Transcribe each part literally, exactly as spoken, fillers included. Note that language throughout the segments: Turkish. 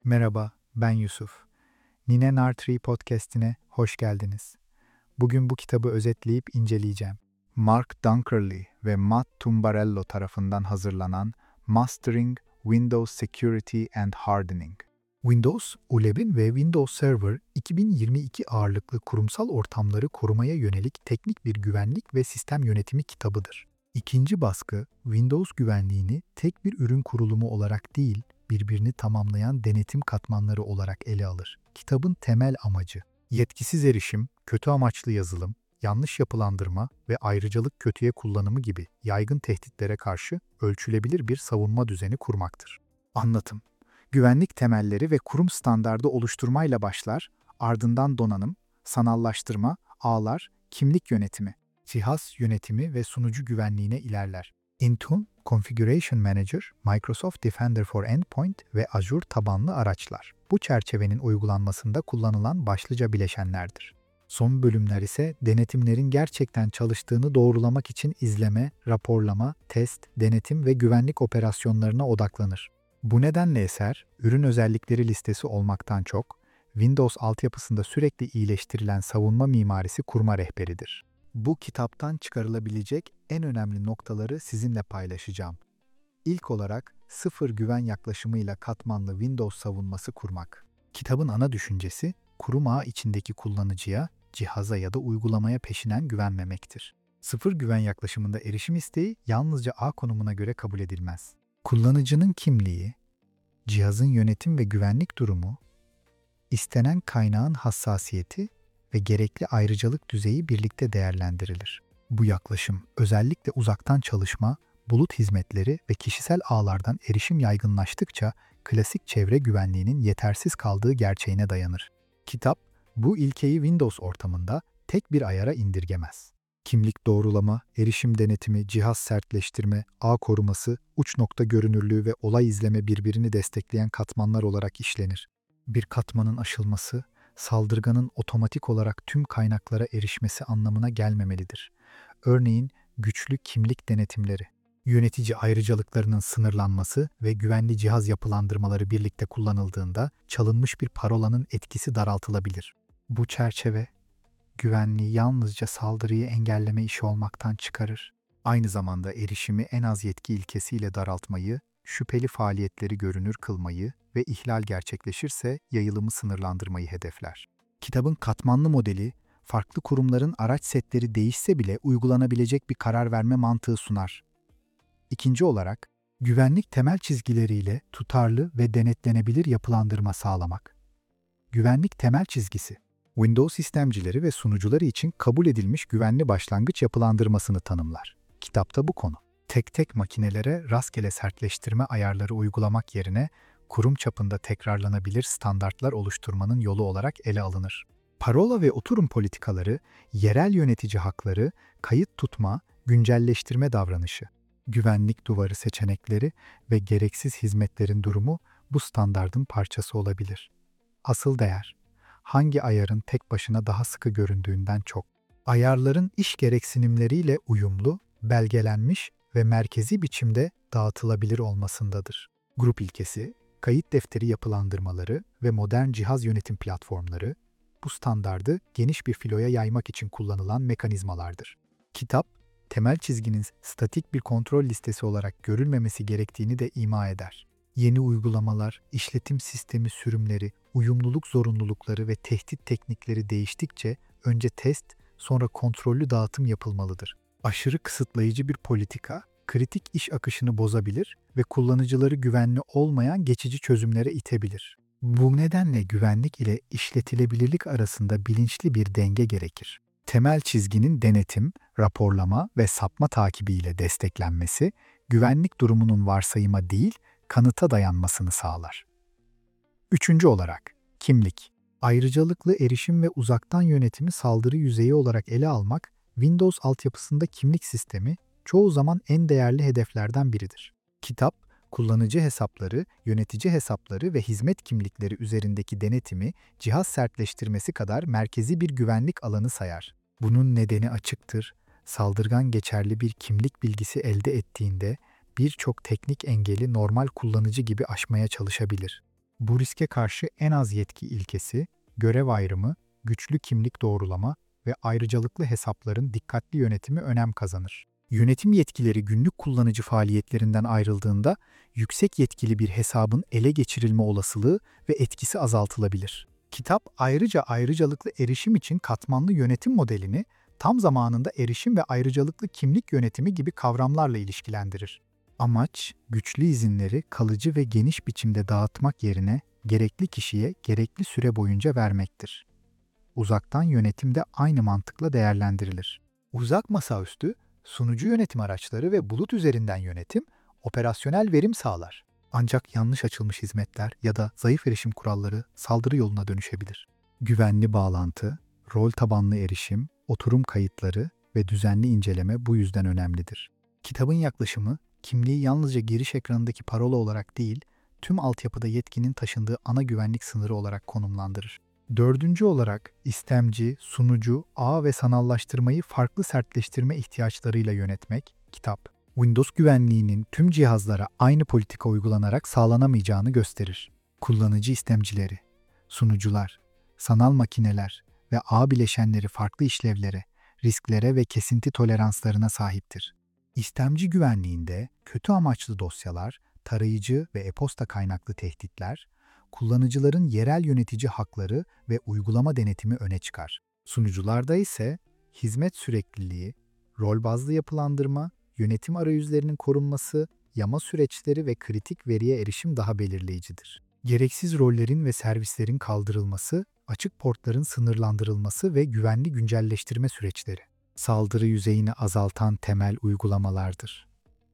Merhaba, ben Yusuf. Nine Nartree podcast'ine hoş geldiniz. Bugün bu kitabı özetleyip inceleyeceğim. Mark Dunkerley ve Matt Tumbarello tarafından hazırlanan Mastering Windows Security and Hardening. Windows, U L E B'in ve Windows Server iki bin yirmi iki ağırlıklı kurumsal ortamları korumaya yönelik teknik bir güvenlik ve sistem yönetimi kitabıdır. İkinci baskı, Windows güvenliğini tek bir ürün kurulumu olarak değil, birbirini tamamlayan denetim katmanları olarak ele alır. Kitabın temel amacı, yetkisiz erişim, kötü amaçlı yazılım, yanlış yapılandırma ve ayrıcalık kötüye kullanımı gibi yaygın tehditlere karşı ölçülebilir bir savunma düzeni kurmaktır. Anlatım, güvenlik temelleri ve kurum standardı oluşturmayla başlar, ardından donanım, sanallaştırma, ağlar, kimlik yönetimi, cihaz yönetimi ve sunucu güvenliğine ilerler. Intune, Configuration Manager, Microsoft Defender for Endpoint ve Azure tabanlı araçlar. Bu çerçevenin uygulanmasında kullanılan başlıca bileşenlerdir. Son bölümler ise denetimlerin gerçekten çalıştığını doğrulamak için izleme, raporlama, test, denetim ve güvenlik operasyonlarına odaklanır. Bu nedenle eser, ürün özellikleri listesi olmaktan çok, Windows altyapısında sürekli iyileştirilen savunma mimarisi kurma rehberidir. Bu kitaptan çıkarılabilecek en önemli noktaları sizinle paylaşacağım. İlk olarak sıfır güven yaklaşımıyla katmanlı Windows savunması kurmak. Kitabın ana düşüncesi, kurum ağı içindeki kullanıcıya, cihaza ya da uygulamaya peşinen güvenmemektir. Sıfır güven yaklaşımında erişim isteği yalnızca ağ konumuna göre kabul edilmez. Kullanıcının kimliği, cihazın yönetim ve güvenlik durumu, istenen kaynağın hassasiyeti ve gerekli ayrıcalık düzeyi birlikte değerlendirilir. Bu yaklaşım özellikle uzaktan çalışma, bulut hizmetleri ve kişisel ağlardan erişim yaygınlaştıkça klasik çevre güvenliğinin yetersiz kaldığı gerçeğine dayanır. Kitap, bu ilkeyi Windows ortamında tek bir ayara indirgemez. Kimlik doğrulama, erişim denetimi, cihaz sertleştirme, ağ koruması, uç nokta görünürlüğü ve olay izleme birbirini destekleyen katmanlar olarak işlenir. Bir katmanın aşılması, saldırganın otomatik olarak tüm kaynaklara erişmesi anlamına gelmemelidir. Örneğin güçlü kimlik denetimleri, yönetici ayrıcalıklarının sınırlanması ve güvenli cihaz yapılandırmaları birlikte kullanıldığında çalınmış bir parolanın etkisi daraltılabilir. Bu çerçeve, güvenliği yalnızca saldırıyı engelleme işi olmaktan çıkarır. Aynı zamanda erişimi en az yetki ilkesiyle daraltmayı, şüpheli faaliyetleri görünür kılmayı ve ihlal gerçekleşirse yayılımı sınırlandırmayı hedefler. Kitabın katmanlı modeli, farklı kurumların araç setleri değişse bile uygulanabilecek bir karar verme mantığı sunar. İkinci olarak, güvenlik temel çizgileriyle tutarlı ve denetlenebilir yapılandırma sağlamak. Güvenlik temel çizgisi, Windows sistemcileri ve sunucuları için kabul edilmiş güvenli başlangıç yapılandırmasını tanımlar. Kitapta bu konu, tek tek makinelere rastgele sertleştirme ayarları uygulamak yerine kurum çapında tekrarlanabilir standartlar oluşturmanın yolu olarak ele alınır. Parola ve oturum politikaları, yerel yönetici hakları, kayıt tutma, güncelleştirme davranışı, güvenlik duvarı seçenekleri ve gereksiz hizmetlerin durumu bu standardın parçası olabilir. Asıl değer, hangi ayarın tek başına daha sıkı göründüğünden çok, ayarların iş gereksinimleriyle uyumlu, belgelenmiş ve merkezi biçimde dağıtılabilir olmasındadır. Grup ilkesi, kayıt defteri yapılandırmaları ve modern cihaz yönetim platformları, bu standardı geniş bir filoya yaymak için kullanılan mekanizmalardır. Kitap, temel çizginin statik bir kontrol listesi olarak görülmemesi gerektiğini de ima eder. Yeni uygulamalar, işletim sistemi sürümleri, uyumluluk zorunlulukları ve tehdit teknikleri değiştikçe önce test, sonra kontrollü dağıtım yapılmalıdır. Aşırı kısıtlayıcı bir politika, kritik iş akışını bozabilir ve kullanıcıları güvenli olmayan geçici çözümlere itebilir. Bu nedenle güvenlik ile işletilebilirlik arasında bilinçli bir denge gerekir. Temel çizginin denetim, raporlama ve sapma takibiyle desteklenmesi, güvenlik durumunun varsayıma değil, kanıta dayanmasını sağlar. Üçüncü olarak, kimlik. Ayrıcalıklı erişim ve uzaktan yönetimi saldırı yüzeyi olarak ele almak, Windows altyapısında kimlik sistemi çoğu zaman en değerli hedeflerden biridir. Kitap, kullanıcı hesapları, yönetici hesapları ve hizmet kimlikleri üzerindeki denetimi cihaz sertleştirmesi kadar merkezi bir güvenlik alanı sayar. Bunun nedeni açıktır. Saldırgan geçerli bir kimlik bilgisi elde ettiğinde birçok teknik engeli normal kullanıcı gibi aşmaya çalışabilir. Bu riske karşı en az yetki ilkesi, görev ayrımı, güçlü kimlik doğrulama ve ayrıcalıklı hesapların dikkatli yönetimi önem kazanır. Yönetim yetkileri günlük kullanıcı faaliyetlerinden ayrıldığında yüksek yetkili bir hesabın ele geçirilme olasılığı ve etkisi azaltılabilir. Kitap ayrıca ayrıcalıklı erişim için katmanlı yönetim modelini tam zamanında erişim ve ayrıcalıklı kimlik yönetimi gibi kavramlarla ilişkilendirir. Amaç, güçlü izinleri kalıcı ve geniş biçimde dağıtmak yerine gerekli kişiye gerekli süre boyunca vermektir. Uzaktan yönetim de aynı mantıkla değerlendirilir. Uzak masaüstü, sunucu yönetim araçları ve bulut üzerinden yönetim, operasyonel verim sağlar. Ancak yanlış açılmış hizmetler ya da zayıf erişim kuralları saldırı yoluna dönüşebilir. Güvenli bağlantı, rol tabanlı erişim, oturum kayıtları ve düzenli inceleme bu yüzden önemlidir. Kitabın yaklaşımı, kimliği yalnızca giriş ekranındaki parola olarak değil, tüm altyapıda yetkinin taşındığı ana güvenlik sınırı olarak konumlandırır. Dördüncü olarak istemci, sunucu, ağ ve sanallaştırmayı farklı sertleştirme ihtiyaçlarıyla yönetmek, kitap, Windows güvenliğinin tüm cihazlara aynı politika uygulanarak sağlanamayacağını gösterir. Kullanıcı istemcileri, sunucular, sanal makineler ve ağ bileşenleri farklı işlevlere, risklere ve kesinti toleranslarına sahiptir. İstemci güvenliğinde kötü amaçlı dosyalar, tarayıcı ve e-posta kaynaklı tehditler, kullanıcıların yerel yönetici hakları ve uygulama denetimi öne çıkar. Sunucularda ise hizmet sürekliliği, rol bazlı yapılandırma, yönetim arayüzlerinin korunması, yama süreçleri ve kritik veriye erişim daha belirleyicidir. Gereksiz rollerin ve servislerin kaldırılması, açık portların sınırlandırılması ve güvenli güncelleştirme süreçleri, saldırı yüzeyini azaltan temel uygulamalardır.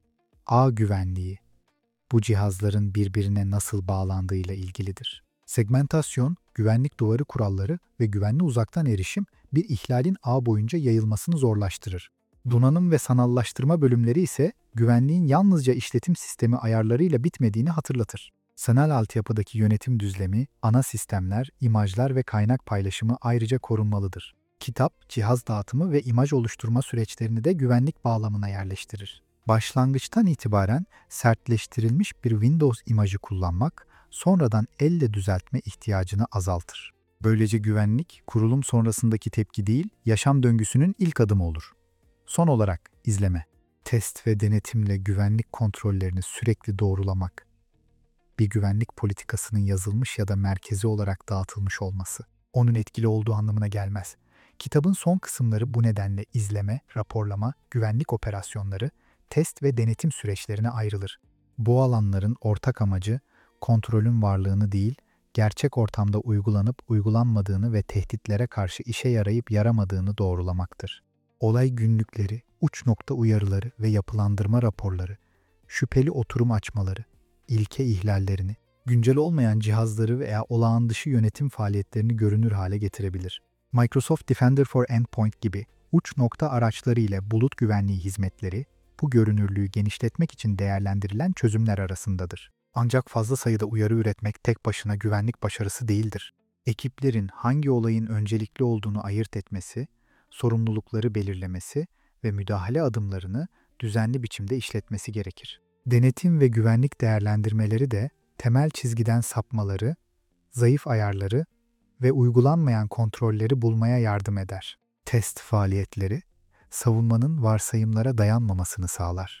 Ağ güvenliği, bu cihazların birbirine nasıl bağlandığıyla ilgilidir. Segmentasyon, güvenlik duvarı kuralları ve güvenli uzaktan erişim bir ihlalin ağ boyunca yayılmasını zorlaştırır. Donanım ve sanallaştırma bölümleri ise güvenliğin yalnızca işletim sistemi ayarlarıyla bitmediğini hatırlatır. Sanal altyapıdaki yönetim düzlemi, ana sistemler, imajlar ve kaynak paylaşımı ayrıca korunmalıdır. Kitap, cihaz dağıtımı ve imaj oluşturma süreçlerini de güvenlik bağlamına yerleştirir. Başlangıçtan itibaren sertleştirilmiş bir Windows imajı kullanmak, sonradan elle düzeltme ihtiyacını azaltır. Böylece güvenlik, kurulum sonrasındaki tepki değil, yaşam döngüsünün ilk adımı olur. Son olarak izleme. Test ve denetimle güvenlik kontrollerini sürekli doğrulamak. Bir güvenlik politikasının yazılmış ya da merkezi olarak dağıtılmış olması, onun etkili olduğu anlamına gelmez. Kitabın son kısımları bu nedenle izleme, raporlama, güvenlik operasyonları, test ve denetim süreçlerine ayrılır. Bu alanların ortak amacı, kontrolün varlığını değil, gerçek ortamda uygulanıp uygulanmadığını ve tehditlere karşı işe yarayıp yaramadığını doğrulamaktır. Olay günlükleri, uç nokta uyarıları ve yapılandırma raporları, şüpheli oturum açmaları, ilke ihlallerini, güncel olmayan cihazları veya olağan dışı yönetim faaliyetlerini görünür hale getirebilir. Microsoft Defender for Endpoint gibi uç nokta araçları ile bulut güvenliği hizmetleri, bu görünürlüğü genişletmek için değerlendirilen çözümler arasındadır. Ancak fazla sayıda uyarı üretmek tek başına güvenlik başarısı değildir. Ekiplerin hangi olayın öncelikli olduğunu ayırt etmesi, sorumlulukları belirlemesi ve müdahale adımlarını düzenli biçimde işletmesi gerekir. Denetim ve güvenlik değerlendirmeleri de temel çizgiden sapmaları, zayıf ayarları ve uygulanmayan kontrolleri bulmaya yardım eder. Test faaliyetleri, savunmanın varsayımlara dayanmamasını sağlar.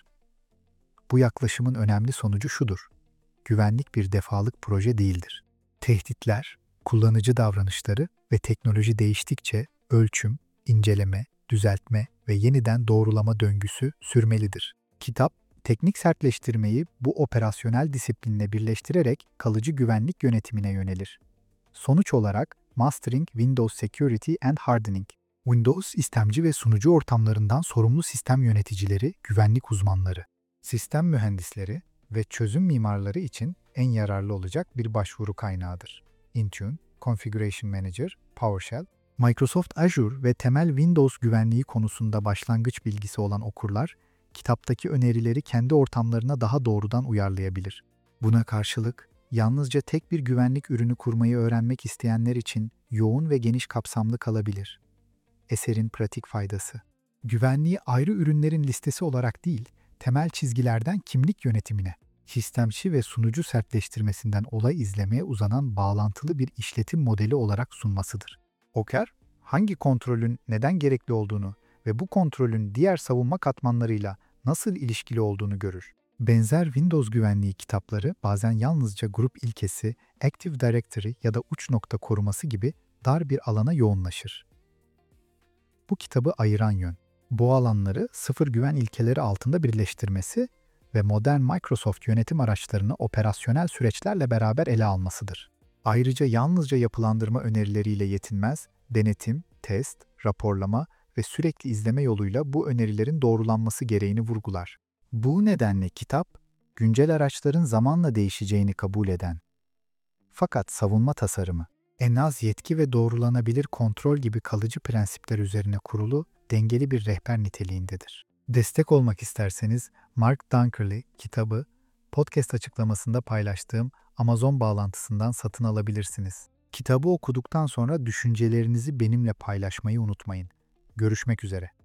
Bu yaklaşımın önemli sonucu şudur: güvenlik bir defalık proje değildir. Tehditler, kullanıcı davranışları ve teknoloji değiştikçe ölçüm, inceleme, düzeltme ve yeniden doğrulama döngüsü sürmelidir. Kitap, teknik sertleştirmeyi bu operasyonel disiplinle birleştirerek kalıcı güvenlik yönetimine yönelir. Sonuç olarak Mastering Windows Security and Hardening, Windows istemci ve sunucu ortamlarından sorumlu sistem yöneticileri, güvenlik uzmanları, sistem mühendisleri ve çözüm mimarları için en yararlı olacak bir başvuru kaynağıdır. Intune, Configuration Manager, PowerShell, Microsoft Azure ve temel Windows güvenliği konusunda başlangıç bilgisi olan okurlar, kitaptaki önerileri kendi ortamlarına daha doğrudan uyarlayabilir. Buna karşılık, yalnızca tek bir güvenlik ürünü kurmayı öğrenmek isteyenler için yoğun ve geniş kapsamlı kalabilir. Eserin pratik faydası. Güvenliği ayrı ürünlerin listesi olarak değil, temel çizgilerden kimlik yönetimine, sistemci ve sunucu sertleştirmesinden olay izlemeye uzanan bağlantılı bir işletim modeli olarak sunmasıdır. O k e r, hangi kontrolün neden gerekli olduğunu ve bu kontrolün diğer savunma katmanlarıyla nasıl ilişkili olduğunu görür. Benzer Windows güvenliği kitapları bazen yalnızca grup ilkesi, Active Directory ya da uç nokta koruması gibi dar bir alana yoğunlaşır. Bu kitabı ayıran yön, bu alanları sıfır güven ilkeleri altında birleştirmesi ve modern Microsoft yönetim araçlarını operasyonel süreçlerle beraber ele almasıdır. Ayrıca yalnızca yapılandırma önerileriyle yetinmez, denetim, test, raporlama ve sürekli izleme yoluyla bu önerilerin doğrulanması gereğini vurgular. Bu nedenle kitap, güncel araçların zamanla değişeceğini kabul eden, fakat savunma tasarımı, en az yetki ve doğrulanabilir kontrol gibi kalıcı prensipler üzerine kurulu, dengeli bir rehber niteliğindedir. Destek olmak isterseniz Mark Dunkerley kitabı, podcast açıklamasında paylaştığım Amazon bağlantısından satın alabilirsiniz. Kitabı okuduktan sonra düşüncelerinizi benimle paylaşmayı unutmayın. Görüşmek üzere.